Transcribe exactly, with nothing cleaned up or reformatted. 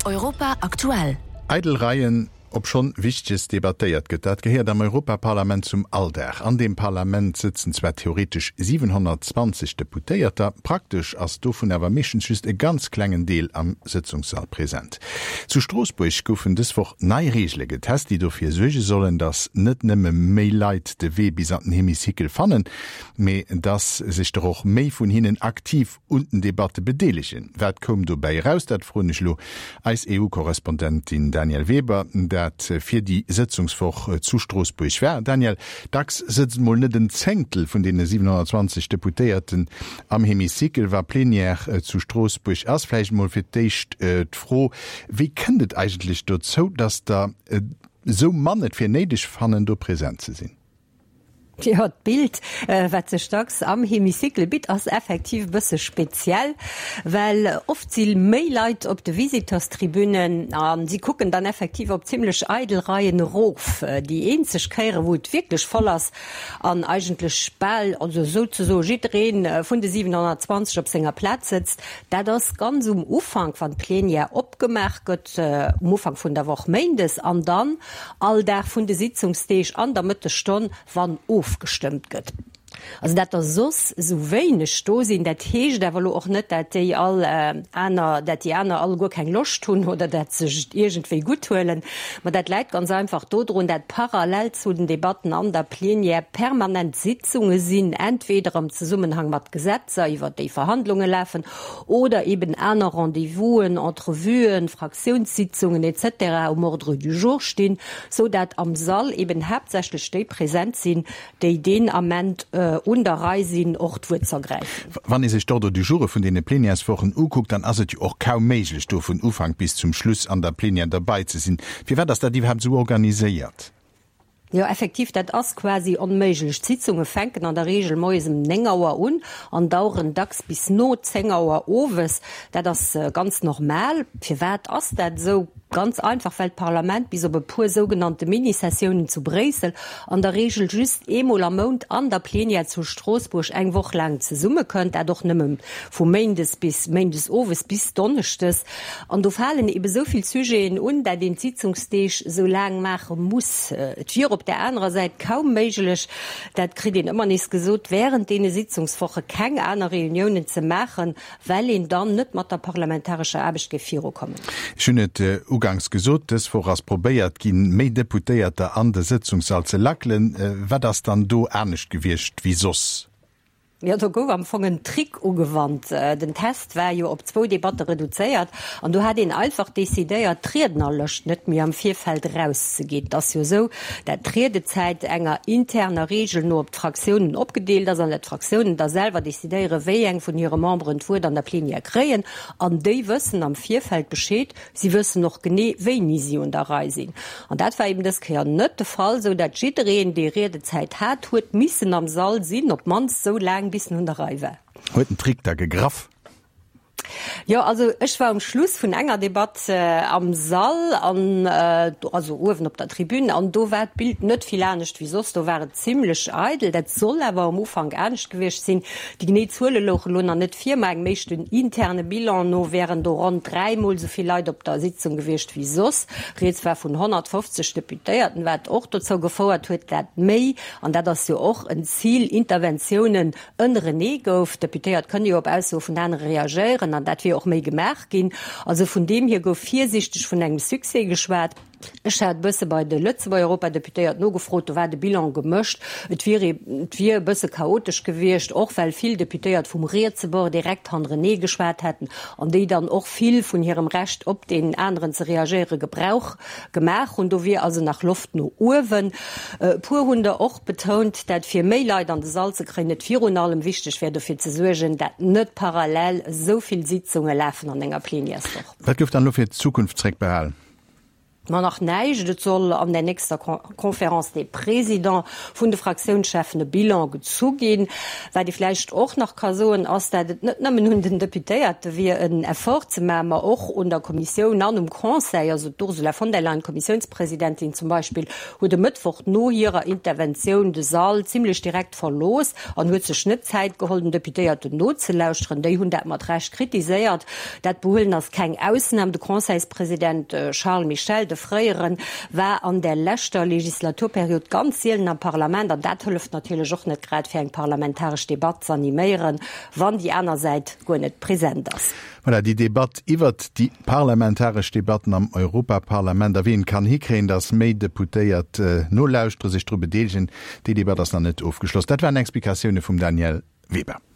Europa aktuell. Eidelreihen ob schon wichtiges debattiert get dat gehört am Europaparlament zum Alldach. An dem Parlament sitzen zwar theoretisch siebenhundertzwanzig Deputéierter, praktisch als du von aber Missionschüst e ganz kleinen Deel am Sitzungssaal präsent. Zu Straßburg goufen deswoch neiregelle getest, die dafür sorgen sollen, dass net nimme Mailleit de we bis an den Hemicykel fannen, me dass sich doch auch mei von hinnen aktiv unten Debatte bedeligen. Wat kom du bei raus, dat Froischlo als E U-Korrespondentin Daniel Weber, dat fir die Sitzungswoch zu Straßburg wär. Daniel, dax sitzen mal net den Zehntel von den siebenhundertzwanzig Deputierten am Hemicykel war plenär äh, zu Straßburg ausfleisch mal fir dicht äh, froh. Wie kennt eigentlich dort so, dass da äh, so mannet fir neidisch fannen do präsent zu sind? Die hat Bild äh, wat ze stocks am Hemicykel bit as effektiv bësse speziell, weil oft ziel Mailleit op de Visiterstribünen ähm, sie gucken dann effektiv op ziemlich eidelreihen Rof, äh, die enzech keiere wot wirklich voll ass an eigentlich Spell, also so so jireen äh, vun de siebenhundertzwanzig op senger Platz sitzt, da das ganz um Ufang van Plenär opgemerkt äh, um Ufang vun der Woche Maindes an dann all der vun de Sitzungssteeg an der Mitte Stunde wann of gestimmt gëtt. Also dat er sos so wenig stosinn, dat hege der auch net, dat die all äh, einer, dat die einer all go kein Loch tun oder dat sech irgendwie gut holen. Aber dat leidt ganz einfach dodro, dat parallel zu den Debatten an der Plenär permanent Sitzungen sinn, entweder im Zusammenhang mat Gesetzer iwwer die Verhandlungen laufen oder eben einer Rendezvousen, Entrevuen, Fraktionssitzungen et cetera um Ordre du jour stehen, so dat am Saal eben hauptsächlich ste präsent sind, die Ideen amment äh, unterreisinn Ortwur zergreifen. Wann is sich dort die Jure von den Plenärswochen uguckt, dann as auch kaum meiglich do von Ufang bis zum Schluss an der Plenär dabei zu sind. Wie war das da die haben so organisiert? Ja, effektiv, dat ass quasi onméiglech Sitzunge fenken an der Regel moesem Nengauer un, an dauren dacks bis no Zengauer Owes, dat das äh, ganz normal. Fir wat ass dat so ganz einfach weil Parlament bis op e pur sogenannte Minisessionen zu Bresel an der Regel just emol am Mond an der Plenär zu Straßburg eng woch lang ze summe könnt, er doch nimmen vu Maindes bis Maindes Owes bis Donnechtes. An du fallen eben soviel Sujeen un, dat den Sitzungssteeg so lang machen muss. Äh, op der anderen Seite kaum méiglech, dat krit den immer nis gesot, während de Sitzungswoche keng aner Reunionen ze machen, weil en dann net mat der parlamentarische Arbeitsgefiro kommen. Schönet äh, Ugangs gesot, des vor as probéiert gin méi Deputéierte an der Sitzungssaal ze lacklen, äh, war das dann do ernstnecht gewircht wie sos? Ja, da go am fongen Trick ugewandt. Äh, den Test war jo op zwo Debatte reduziert an du hat den einfach desideiert Tredner löscht net mir am Vierfeld rauszugeht. Das jo so der Tredezeit enger interner Regel nur op Fraktionen opgedeelt, as an net Fraktionen da selber desideiere wéi eng von ihre Membern vor an der Plenär kreen an déi wëssen am Vierfeld beschéet, sie wëssen noch gene wéi Mission der Reisinn. An dat war eben das Ker net de Fall, so dat jireen die Redezeit hat huet missen am Saal sinn, ob mans so lang bis hun der Reiwe. Heute Trick der gegraff. Ja, also ich war am Schluss von enger Debatte äh, am Saal an äh, also oben op der Tribüne an do war Bild net viel ernst wie sos, da war ziemlich eitel, dat soll aber am Ufang ernst gewicht sinn, die Gnezule lochen lo net viermal mecht den interne Bilan no wären do rund dreimal so viel Leute op der Sitzung gewicht wie sos. Reds war von hundertfünfzig Deputierten wat auch dazu gefordert huet dat méi an dat das ja auch ein Ziel Interventionen ënre ne gouf Deputiert können ja op also von dann reagieren an dat wir auch méi gemerk gin. Also von dem hier gouf viersichtig von engem Suse geschwert. Ich hat bësse bei de Lütze bei Europa Deputéiert no gefrot, war de Bilan gemëcht. Et wie bësse chaotisch gewircht, och weil viel Deputéiert vum Reetzebor direkt han René geschwert hätten, an déi dann och viel vun ihrem Recht op den anderen ze reagere Gebrauch gemach und do wie also nach Luft no Uwen. Äh, Purhunde och betont, dat fir Mailleit an de Salze krennet Fionalem wichtig werde fir ze sugen, dat net parallel soviel Sitzungen läfen an enger Plenärswoch. Dat gift dann nur fir Zukunftsreck behalen. man nach neige dat soll an der nächster Konferenz de Präsident vun de Fraktionscheffen bilan zugehen, weil die vielleicht auch nach Kasoen aus der hun den Deputéiert wie een Erfolgsmemmer auch unter Kommission an um Conseil, also Ursula von der Leyen Kommissionspräsidentin zum Beispiel, wurde Mittwoch no ihrer Intervention de Saal ziemlich direkt verlos an hue ze Schnittzeit geholden Deputéiert not ze lausren, de hun mat recht kritisiert, dat behohlen als kein Ausnahme de Conseilspräsident äh, Charles Michel de Freieren war an der letzter Legislaturperiode ganz seelen am Parlament, und dat hilft natürlich auch nicht gerade für ein parlamentarische Debatte zu animieren, wann die einer Seite gar nicht präsent ist. Voilà, die Debatte iwwer die parlamentarische Debatten am Europaparlament erwähnen kann hikreen, dass méi Deputéiert äh, no lausstre sich drüber bedeelgen, die Debatte das noch nicht aufgeschlossen. Das war eine Explikation von Daniel Weber.